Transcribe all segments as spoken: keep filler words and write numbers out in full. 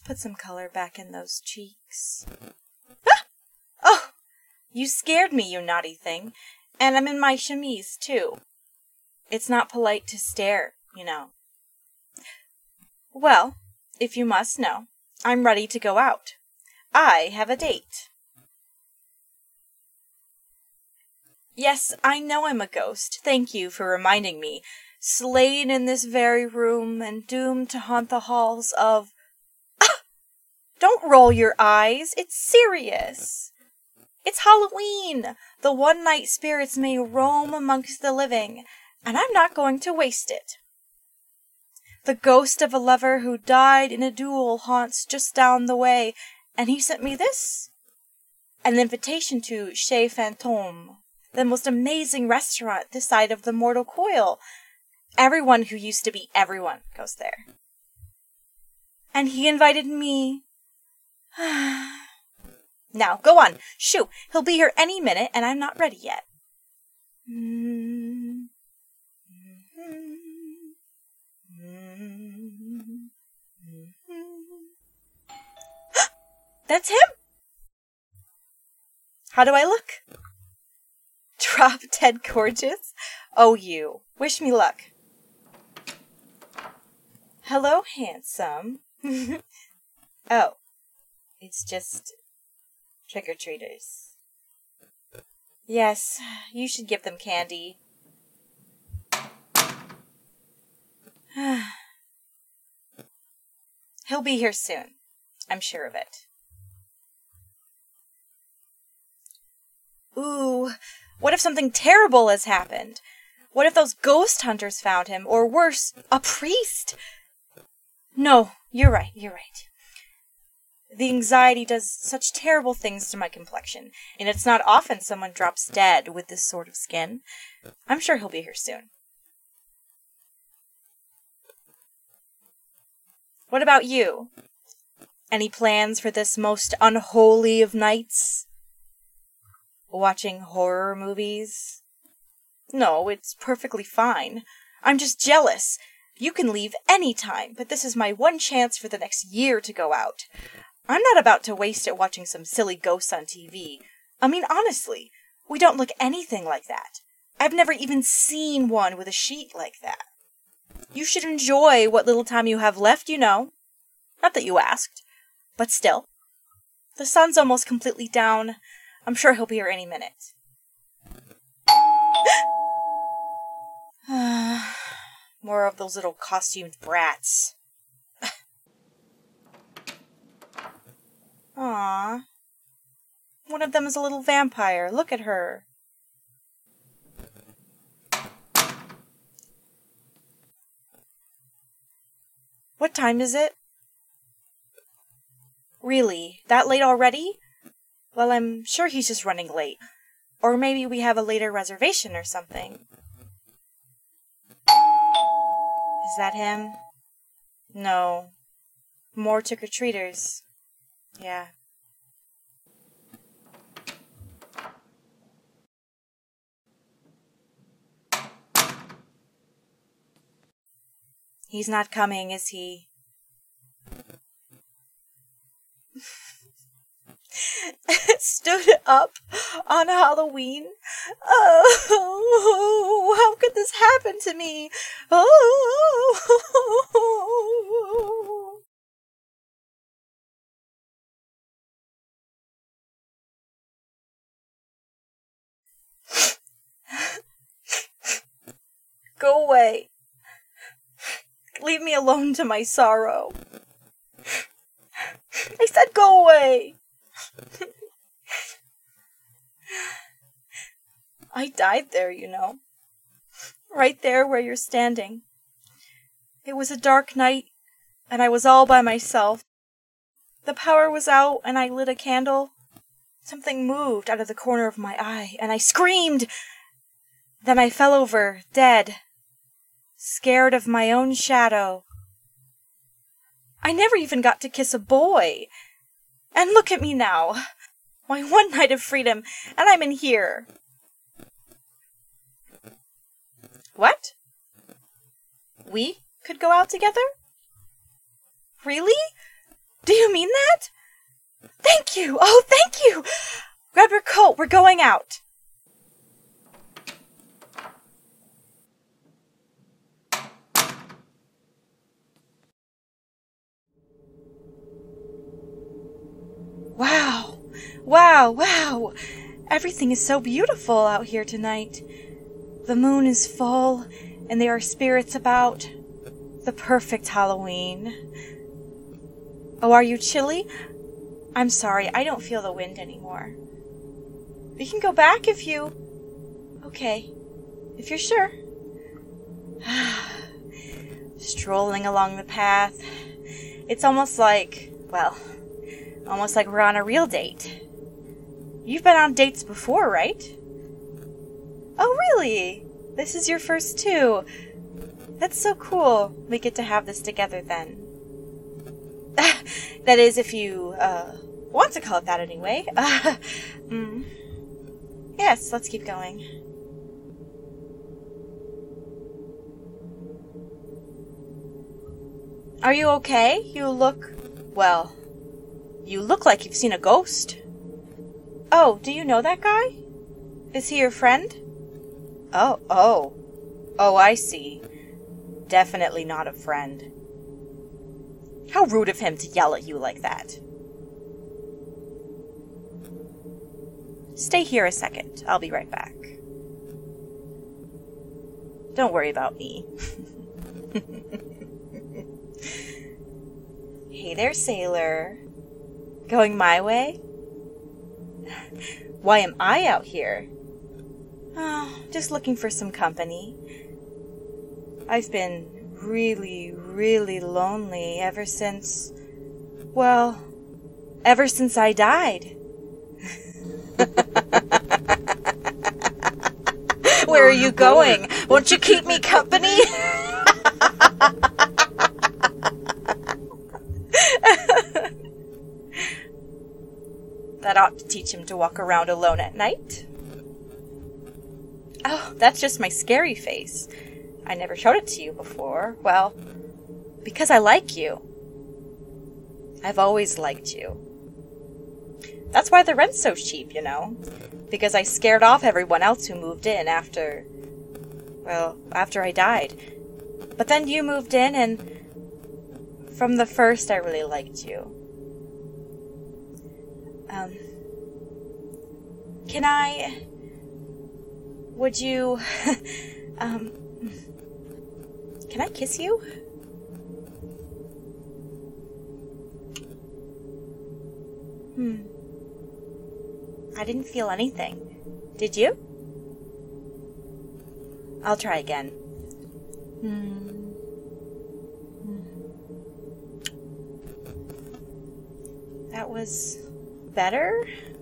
put some color back in those cheeks. Ah! Oh! You scared me, you naughty thing. And I'm in my chemise, too. It's not polite to stare, you know. Well, if you must know, I'm ready to go out. I have a date. Yes, I know I'm a ghost. Thank you for reminding me. Slain in this very room and doomed to haunt the halls of... Ah! Don't roll your eyes. It's serious. It's Halloween. The one-night spirits may roam amongst the living, and I'm not going to waste it. The ghost of a lover who died in a duel haunts just down the way, and he sent me this. An invitation to Chez Fantôme, the most amazing restaurant this side of the Mortal Coil. Everyone who used to be everyone goes there. And he invited me. Now, go on. Shoo! He'll be here any minute, and I'm not ready yet. Mm-hmm. That's him! How do I look? Drop dead gorgeous? Oh, you. Wish me luck. Hello, handsome. Oh, it's just trick-or-treaters. Yes, you should give them candy. He'll be here soon. I'm sure of it. Ooh, what if something terrible has happened? What if those ghost hunters found him? Or worse, a priest? No, you're right, you're right. The anxiety does such terrible things to my complexion, and it's not often someone drops dead with this sort of skin. I'm sure he'll be here soon. What about you? Any plans for this most unholy of nights? Watching horror movies? No, it's perfectly fine. I'm just jealous. You can leave any time, but this is my one chance for the next year to go out. I'm not about to waste it watching some silly ghosts on T V. I mean, honestly, we don't look anything like that. I've never even seen one with a sheet like that. You should enjoy what little time you have left, you know. Not that you asked, but still. The sun's almost completely down. I'm sure he'll be here any minute. More of those little costumed brats. Aww. One of them is a little vampire. Look at her. What time is it? Really? That late already? Well, I'm sure he's just running late. Or maybe we have a later reservation or something. Is that him? No. More trick-or-treaters. Yeah. He's not coming, is he? Stood up on Halloween? Oh, how could this happen to me? Oh. Go away. Leave me alone to my sorrow. I said go away. I died there, you know. Right there where you're standing. It was a dark night, and I was all by myself. The power was out, and I lit a candle. Something moved out of the corner of my eye, and I screamed. Then I fell over, dead. Scared of my own shadow. I never even got to kiss a boy. And look at me now. My one night of freedom, and I'm in here. What? We could go out together? Really? Do you mean that? Thank you! Oh, thank you! Grab your coat, we're going out. Wow! Wow, wow! Everything is so beautiful out here tonight. The moon is full, and there are spirits about. The perfect Halloween. Oh, are you chilly? I'm sorry, I don't feel the wind anymore. We can go back if you... Okay, if you're sure. Strolling along the path. It's almost like, well, almost like we're on a real date. You've been on dates before, right? Oh, really? This is your first too. That's so cool. We get to have this together then. That is, if you, uh, want to call it that anyway. Uh, mm. Yes, let's keep going. Are you okay? You look... well, you look like you've seen a ghost. Oh, do you know that guy? Is he your friend? Oh, oh. Oh, I see. Definitely not a friend. How rude of him to yell at you like that. Stay here a second. I'll be right back. Don't worry about me. Hey there, sailor. Going my way? Why am I out here? Oh, just looking for some company. I've been really, really lonely ever since... well, ever since I died. Where are you going? Won't you keep me company? That ought to teach him to walk around alone at night. Oh, that's just my scary face. I never showed it to you before. Well, because I like you. I've always liked you. That's why the rent's so cheap, you know. Because I scared off everyone else who moved in after... well, after I died. But then you moved in, and from the first I really liked you. Um... Can I... would you... um... Can I kiss you? Hmm. I didn't feel anything. Did you? I'll try again. Hmm. That was better?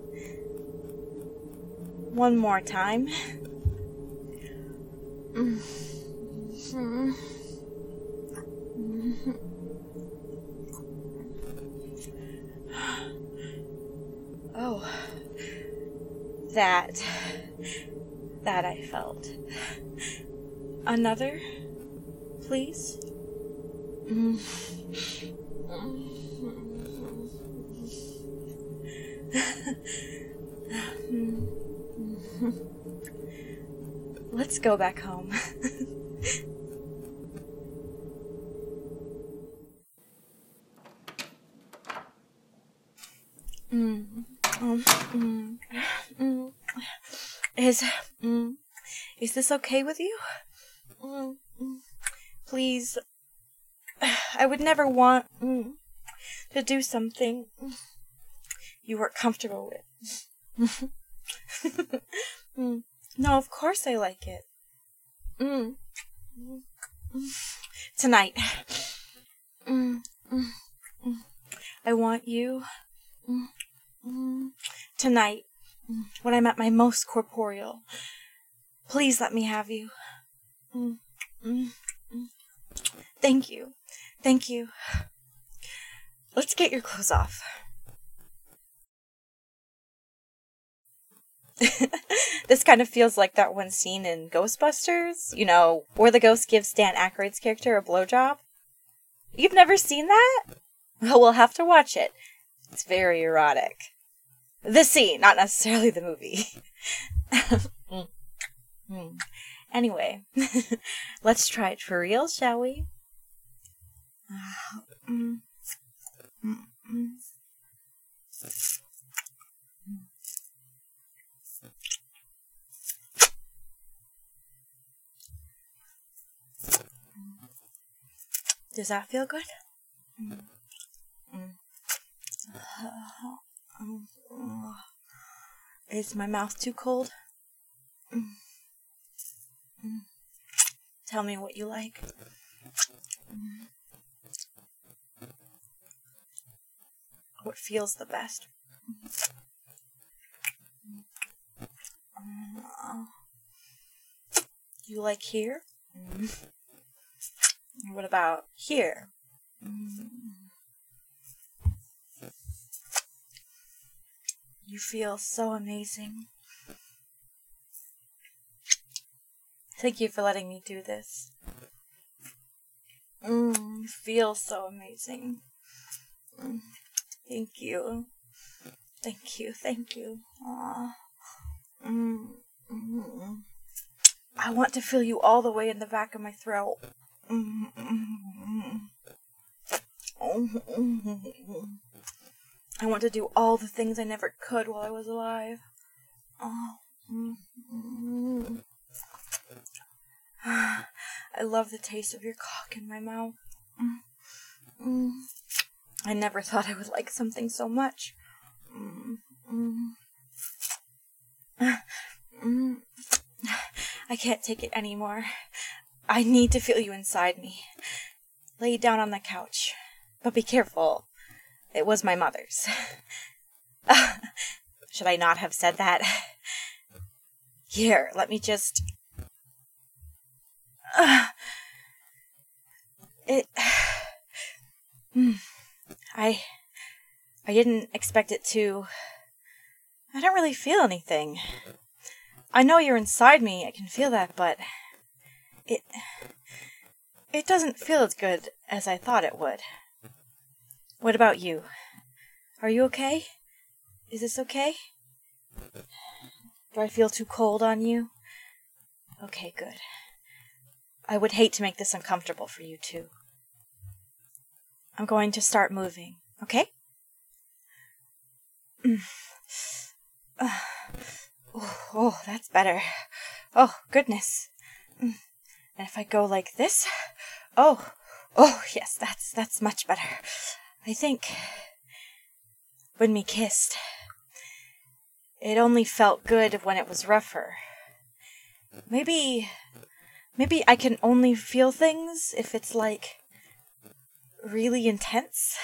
One more time. Mm-hmm. Oh, that, that I felt. Another, please? Mm. Let's go back home. mm. Um, mm. Mm. Is, mm. Is this okay with you? Mm. Please. I would never want mm, to do something you weren't comfortable with. mm. No, of course I like it. Mm. Tonight. Mm. Mm. I want you. Mm. Mm. Tonight, when I'm at my most corporeal. Please let me have you. Mm. Mm. Mm. Thank you. Thank you. Let's get your clothes off. This kind of feels like that one scene in Ghostbusters, you know, where the ghost gives Dan Aykroyd's character a blowjob. You've never seen that? Well, we'll have to watch it. It's very erotic. The scene, not necessarily the movie. mm. Mm. Anyway, let's try it for real, shall we? Mm. Mm. Mm. Does that feel good? Mm. Mm. Is my mouth too cold? Mm. Mm. Tell me what you like. Mm. What feels the best? Mm. You like here? Mm. What about here? Mm. You feel so amazing. Thank you for letting me do this. Mm, you feel so amazing. Mm, thank you. Thank you, thank you. Aww. Mm, mm. I want to feel you all the way in the back of my throat. Mm, mm, mm. I want to do all the things I never could while I was alive. Oh. Mm, mm. I love the taste of your cock in my mouth. Mm, mm. I never thought I would like something so much. Mm, mm. Mm. I can't take it anymore. I need to feel you inside me. Lay down on the couch. But be careful. It was my mother's. Should I not have said that? Here, let me just... Uh, it... I... I didn't expect it to... I don't really feel anything. I know you're inside me, I can feel that, but... It... It doesn't feel as good as I thought it would. What about you? Are you okay? Is this okay? Do I feel too cold on you? Okay, good. I would hate to make this uncomfortable for you, too. I'm going to start moving, okay? Mm. Uh, oh, oh, that's better. Oh, goodness. Mm. And if I go like this... Oh, oh, yes, that's, that's much better. I think... When we kissed... It only felt good when it was rougher. Maybe... Maybe I can only feel things if it's, like, really intense?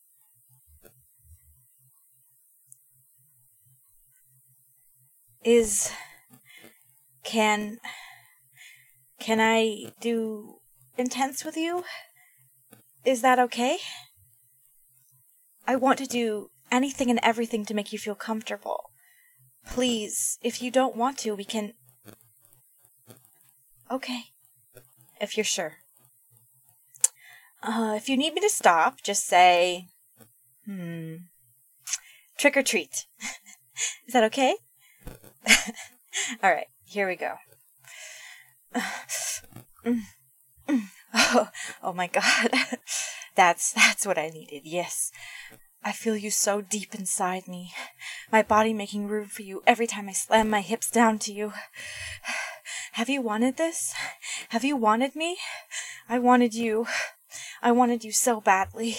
Is... Can... Can I do intense with you? Is that okay? I want to do anything and everything to make you feel comfortable. Please, if you don't want to, we can... Okay. If you're sure. Uh, if you need me to stop, just say... Hmm... Trick or treat. Is that okay? Alright, here we go. Oh, oh my god. That's, that's what I needed, yes. I feel you so deep inside me. My body making room for you every time I slam my hips down to you. Have you wanted this? Have you wanted me? I wanted you. I wanted you so badly.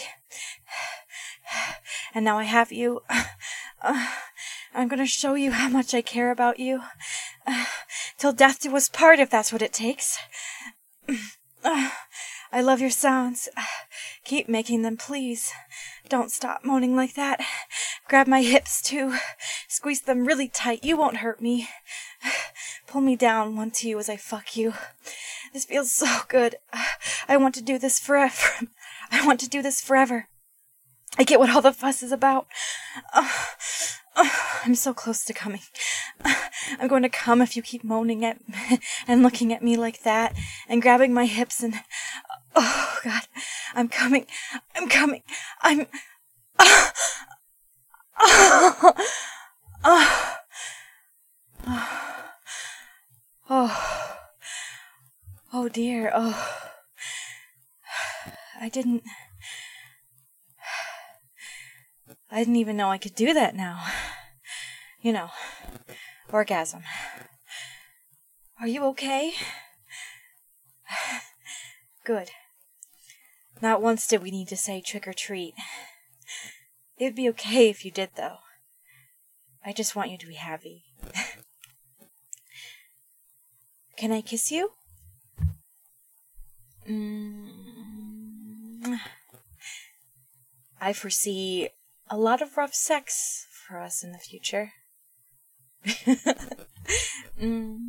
And now I have you. Uh, I'm gonna show you how much I care about you. Uh, till death do us part, if that's what it takes. Uh, I love your sounds. Uh, keep making them, please. Don't stop moaning like that. Grab my hips, too. Squeeze them really tight. You won't hurt me. Pull me down one to you as I fuck you. This feels so good. I want to do this forever. I want to do this forever. I get what all the fuss is about. Oh, oh, I'm so close to coming. I'm going to come if you keep moaning at me and looking at me like that and grabbing my hips and... Oh, God. I'm coming. I'm coming. I'm... Oh, oh, oh, oh, oh dear. Oh, I didn't... I didn't even know I could do that now. You know, orgasm. Are you okay? Good. Not once did we need to say trick or treat. It would be okay if you did, though. I just want you to be happy. Can I kiss you? Mm. I foresee a lot of rough sex for us in the future. mm.